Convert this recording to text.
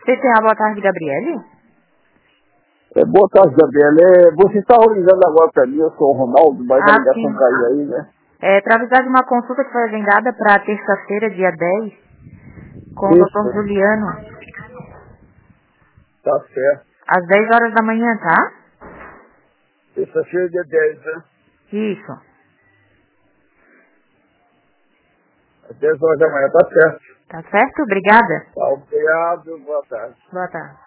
CTA, boa tarde, Gabriele. Boa tarde, Gabriele. Você está ligando agora para mim, eu sou o Ronaldo, mas a ligação caiu aí, né? Para avisar de uma consulta que foi agendada para terça-feira, dia 10, com o Dr. Juliano. Tá certo. Às 10 horas da manhã, tá? Terça-feira, dia 10, né? Isso. Às 10 horas da manhã, tá certo. Tá certo? Obrigada. Tá, obrigado, boa tarde. Boa tarde.